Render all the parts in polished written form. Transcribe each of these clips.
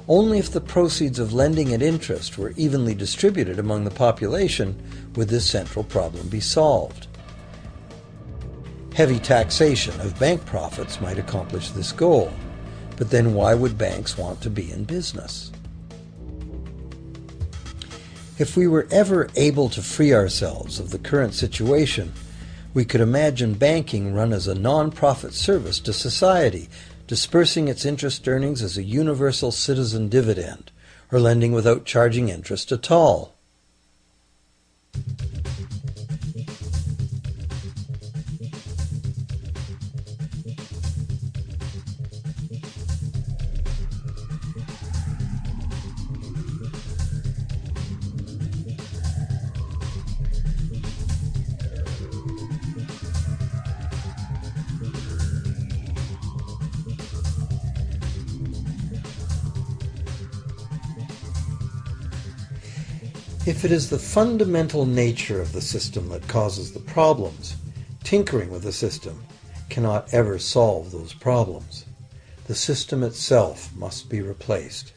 Only if the proceeds of lending at interest were evenly distributed among the population would this central problem be solved. Heavy taxation of bank profits might accomplish this goal, but then why would banks want to be in business? If we were ever able to free ourselves of the current situation, we could imagine banking run as a non-profit service to society, dispersing its interest earnings as a universal citizen dividend, or lending without charging interest at all. If it is the fundamental nature of the system that causes the problems, tinkering with the system cannot ever solve those problems. The system itself must be replaced.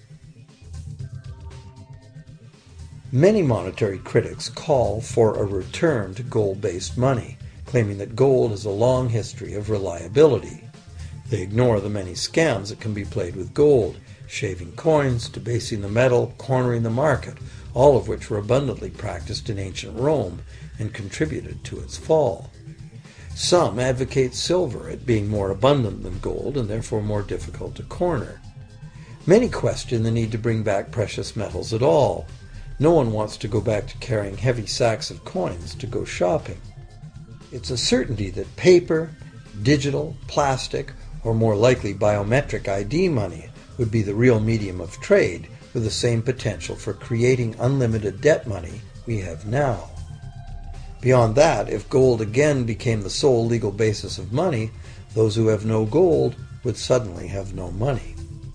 Many monetary critics call for a return to gold-based money, claiming that gold has a long history of reliability. They ignore the many scams that can be played with gold, shaving coins, debasing the metal, cornering the market, all of which were abundantly practiced in ancient Rome and contributed to its fall. Some advocate silver, it being more abundant than gold and therefore more difficult to corner. Many question the need to bring back precious metals at all. No one wants to go back to carrying heavy sacks of coins to go shopping. It's a certainty that paper, digital, plastic, or more likely biometric ID money would be the real medium of trade, with the same potential for creating unlimited debt money we have now. Beyond that, if gold again became the sole legal basis of money, those who have no gold would suddenly have no money.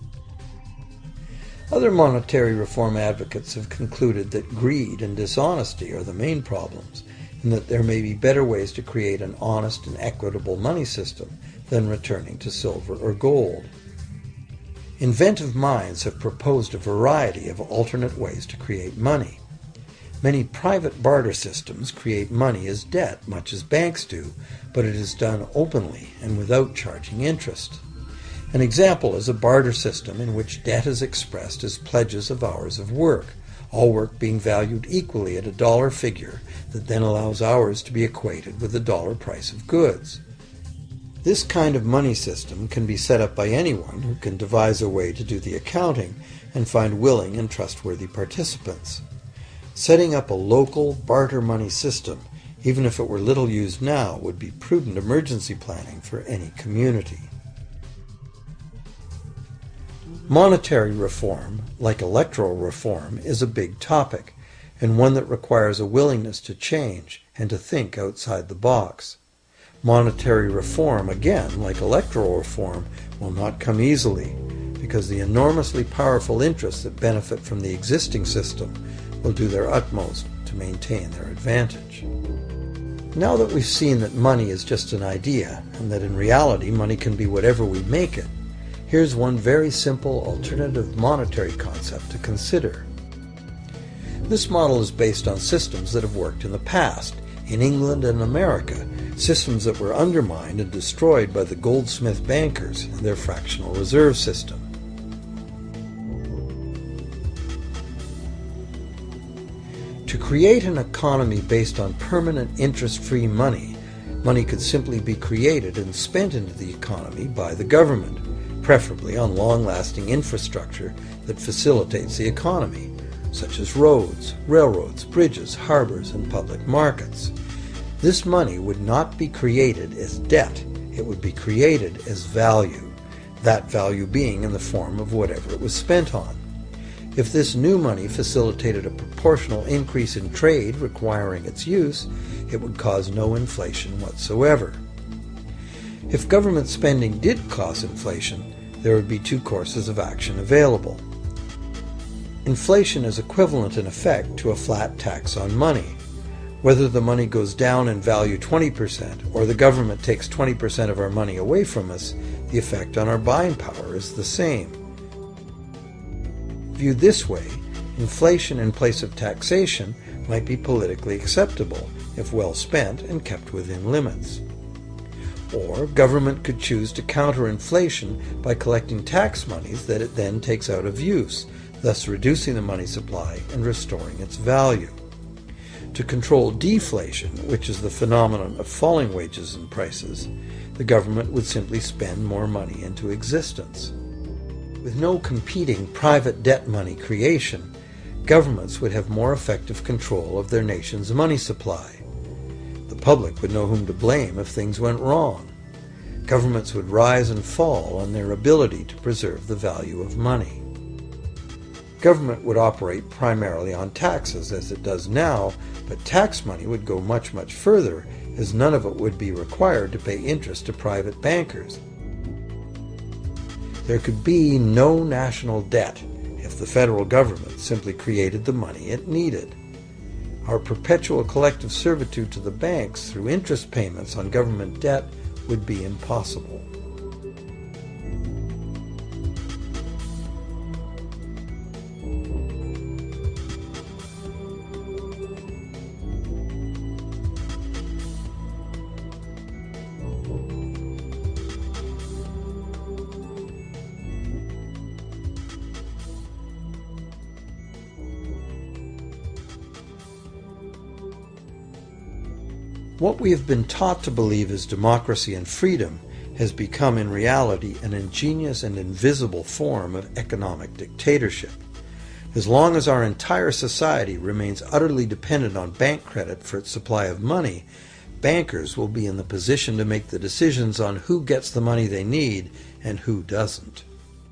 Other monetary reform advocates have concluded that greed and dishonesty are the main problems, and that there may be better ways to create an honest and equitable money system than returning to silver or gold. Inventive minds have proposed a variety of alternate ways to create money. Many private barter systems create money as debt, much as banks do, but it is done openly and without charging interest. An example is a barter system in which debt is expressed as pledges of hours of work, all work being valued equally at a dollar figure that then allows hours to be equated with the dollar price of goods. This kind of money system can be set up by anyone who can devise a way to do the accounting and find willing and trustworthy participants. Setting up a local barter money system, even if it were little used now, would be prudent emergency planning for any community. Monetary reform, like electoral reform, is a big topic, and one that requires a willingness to change and to think outside the box. Monetary reform, again, like electoral reform, will not come easily, because the enormously powerful interests that benefit from the existing system will do their utmost to maintain their advantage. Now that we've seen that money is just an idea, and that in reality money can be whatever we make it, here's one very simple alternative monetary concept to consider. This model is based on systems that have worked in the past, in England and America, systems that were undermined and destroyed by the goldsmith bankers and their fractional reserve system. To create an economy based on permanent interest-free money, money could simply be created and spent into the economy by the government, preferably on long-lasting infrastructure that facilitates the economy, such as roads, railroads, bridges, harbors, and public markets. This money would not be created as debt, it would be created as value, that value being in the form of whatever it was spent on. If this new money facilitated a proportional increase in trade requiring its use, it would cause no inflation whatsoever. If government spending did cause inflation, there would be two courses of action available. Inflation is equivalent in effect to a flat tax on money. Whether the money goes down in value 20% or the government takes 20% of our money away from us, the effect on our buying power is the same. Viewed this way, inflation in place of taxation might be politically acceptable if well spent and kept within limits. Or government could choose to counter inflation by collecting tax monies that it then takes out of use, thus reducing the money supply and restoring its value. To control deflation, which is the phenomenon of falling wages and prices, the government would simply spend more money into existence. With no competing private debt money creation, governments would have more effective control of their nation's money supply. The public would know whom to blame if things went wrong. Governments would rise and fall on their ability to preserve the value of money. Government would operate primarily on taxes, as it does now, but tax money would go much, much further, as none of it would be required to pay interest to private bankers. There could be no national debt if the federal government simply created the money it needed. Our perpetual collective servitude to the banks through interest payments on government debt would be impossible. What we have been taught to believe is democracy and freedom has become in reality an ingenious and invisible form of economic dictatorship. As long as our entire society remains utterly dependent on bank credit for its supply of money, bankers will be in the position to make the decisions on who gets the money they need and who doesn't.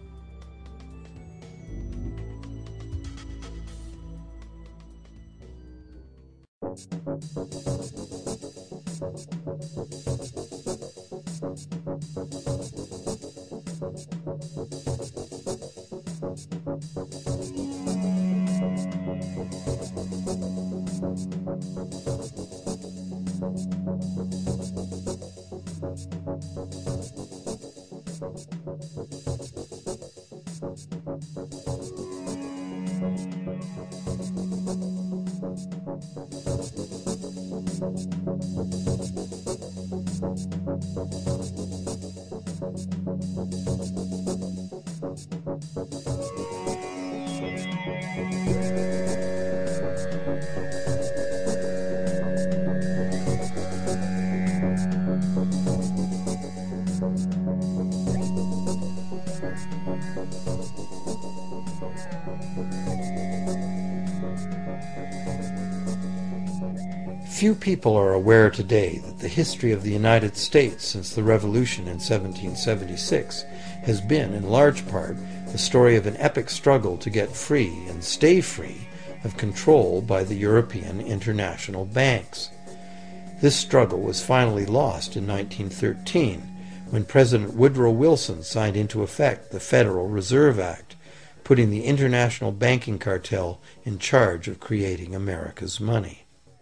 Few people are aware today that the history of the United States since the Revolution in 1776 has been, in large part, the story of an epic struggle to get free and stay free of control by the European international banks. This struggle was finally lost in 1913 when President Woodrow Wilson signed into effect the Federal Reserve Act, putting the international banking cartel in charge of creating America's money.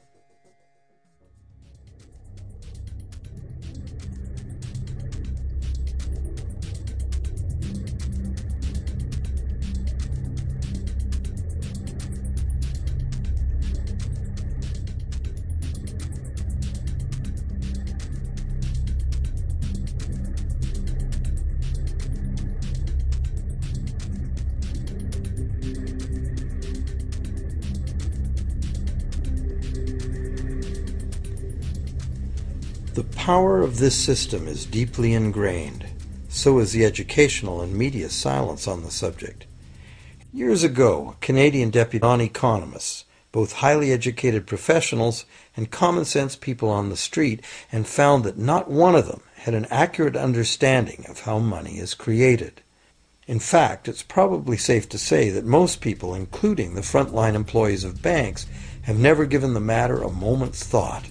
The power of this system is deeply ingrained. So is the educational and media silence on the subject. Years ago, Canadian deputy economists, both highly educated professionals and common-sense people on the street, and found that not one of them had an accurate understanding of how money is created. In fact, it's probably safe to say that most people, including the frontline employees of banks, have never given the matter a moment's thought.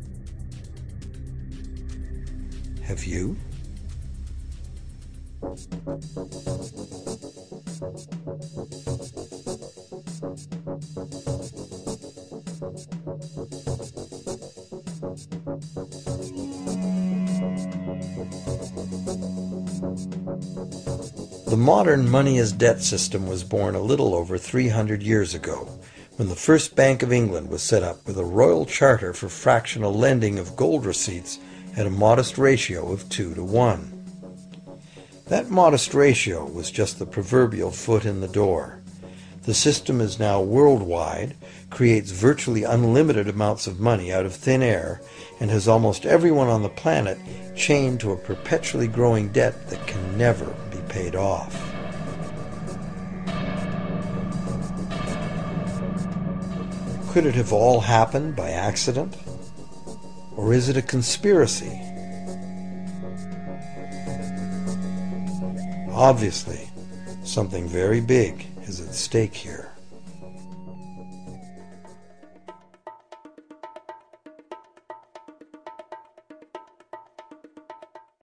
Have you? The The modern money-as-debt system was born a little over 300 years ago, when the first Bank of England was set up with a royal charter for fractional lending of gold receipts at a modest ratio of 2 to 1. That modest ratio was just the proverbial foot in the door. The system is now worldwide, creates virtually unlimited amounts of money out of thin air, and has almost everyone on the planet chained to a perpetually growing debt that can never be paid off. Could it have all happened by accident? Or is it a conspiracy? Obviously, something very big is at stake here.